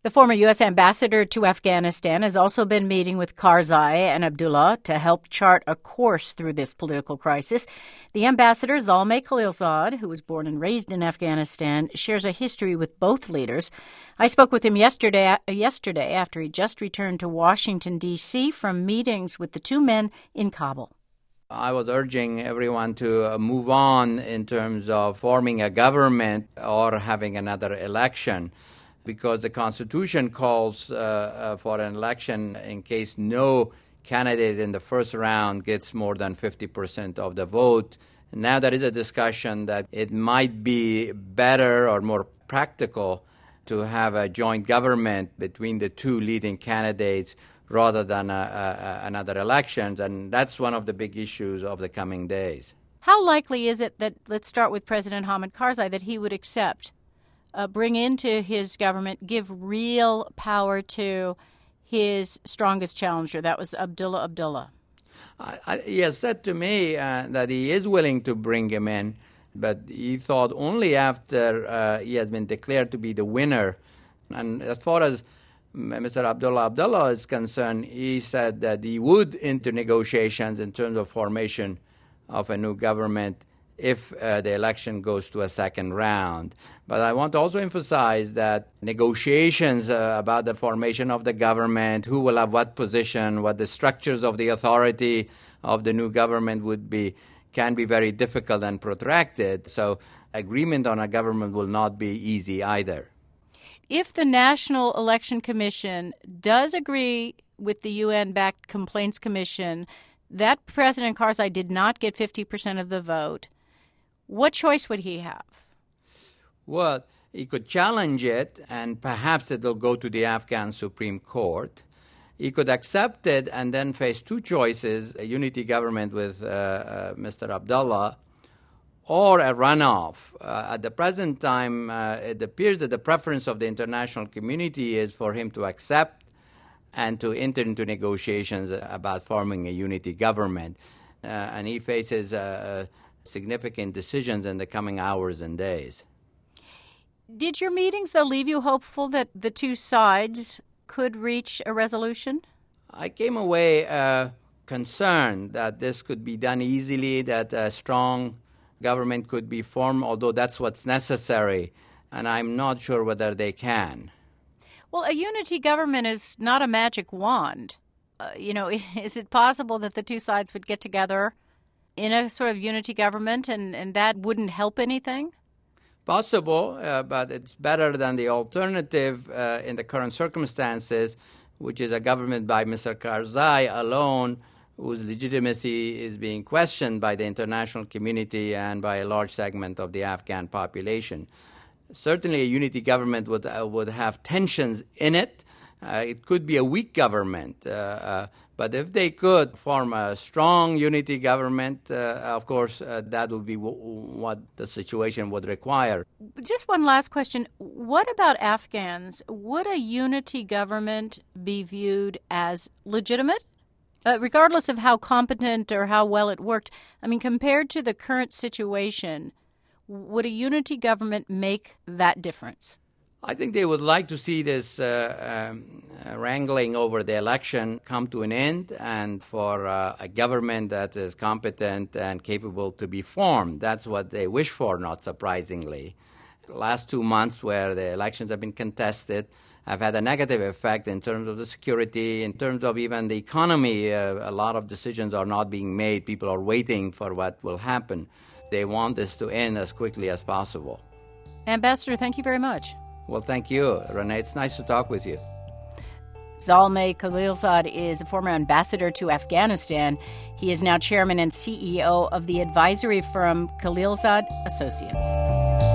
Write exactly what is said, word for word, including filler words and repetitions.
The former U S ambassador to Afghanistan has also been meeting with Karzai and Abdullah to help chart a course through this political crisis. The ambassador, Zalmay Khalilzad, who was born and raised in Afghanistan, shares a history with both leaders. I spoke with him yesterday, yesterday after he just returned to Washington, D C from meetings with the two men in Kabul. I was urging everyone to move on in terms of forming a government or having another election, because the Constitution calls uh, uh, for an election in case no candidate in the first round gets more than fifty percent of the vote. Now there is a discussion that it might be better or more practical to have a joint government between the two leading candidates rather than a, a, another elections, and that's one of the big issues of the coming days. How likely is it that, let's start with President Hamid Karzai, that he would accept Uh, bring into his government, give real power to his strongest challenger? That was Abdullah Abdullah. I, I, he has said to me uh, that he is willing to bring him in, but he thought only after uh, he has been declared to be the winner. And as far as Mister Abdullah Abdullah is concerned, he said that he would enter negotiations in terms of formation of a new government if uh, the election goes to a second round. But I want to also emphasize that negotiations uh, about the formation of the government, who will have what position, what the structures of the authority of the new government would be, can be very difficult and protracted. So agreement on a government will not be easy either. If the National Election Commission does agree with the U N-backed Complaints Commission that President Karzai did not get fifty percent of the vote, what choice would he have? Well, he could challenge it, and perhaps it will go to the Afghan Supreme Court. He could accept it and then face two choices, a unity government with uh, uh, Mister Abdullah or a runoff. Uh, at the present time, uh, it appears that the preference of the international community is for him to accept and to enter into negotiations about forming a unity government. Uh, and he faces uh, significant decisions in the coming hours and days. Did your meetings, though, leave you hopeful that the two sides could reach a resolution? I came away uh, concerned that this could be done easily, that a strong government could be formed, although that's what's necessary, and I'm not sure whether they can. Well, a unity government is not a magic wand. Uh, you know, is it possible that the two sides would get together in a sort of unity government and, and that wouldn't help anything? Possible, uh, but it's better than the alternative uh, in the current circumstances, which is a government by Mister Karzai alone, whose legitimacy is being questioned by the international community and by a large segment of the Afghan population. Certainly a unity government would, uh, would have tensions in it. Uh, it could be a weak government. Uh, uh, But if they could form a strong unity government, uh, of course, uh, that would be w- what the situation would require. Just one last question. What about Afghans? Would a unity government be viewed as legitimate, uh, regardless of how competent or how well it worked? I mean, compared to the current situation, would a unity government make that difference? I think they would like to see this uh, um, uh, wrangling over the election come to an end and for uh, a government that is competent and capable to be formed. That's what they wish for, not surprisingly. The last two months where the elections have been contested have had a negative effect in terms of the security, in terms of even the economy. Uh, a lot of decisions are not being made. People are waiting for what will happen. They want this to end as quickly as possible. Ambassador, thank you very much. Well, thank you, Renee. It's nice to talk with you. Zalmay Khalilzad is a former ambassador to Afghanistan. He is now chairman and C E O of the advisory firm Khalilzad Associates.